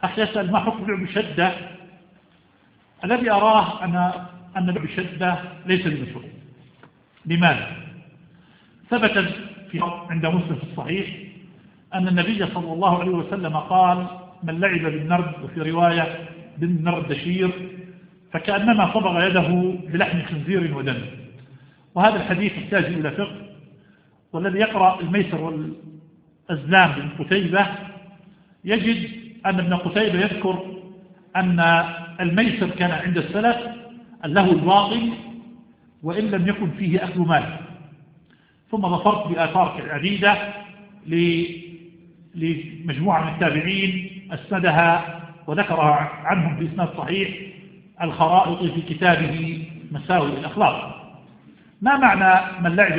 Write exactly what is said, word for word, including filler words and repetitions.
أخي يسأل ما حكم لعب الشدة؟ الذي أراه أن أن لعب الشدة ليس بمشروع. لماذا؟ ثبت في عند مسلم في الصحيح أن النبي صلى الله عليه وسلم قال: من لعب بالنرد، وفي رواية بالنردشير، فكأنما صبغ يده بلحم خنزير ودم. وهذا الحديث يحتاج إلى فقه، والذي يقرأ الميسر والأزلام بن قتيبة يجد أن ابن قتيبة يذكر أن الميسر كان عند السلف اللهو الباطل وإن لم يكن فيه أكل مال. ثم ظفرت بآثار عديدة لمجموعة من التابعين أسندها وذكرها عنهم بإسناد صحيح الخرائطي في كتابه مساوئ الأخلاق. ما معنى من لعب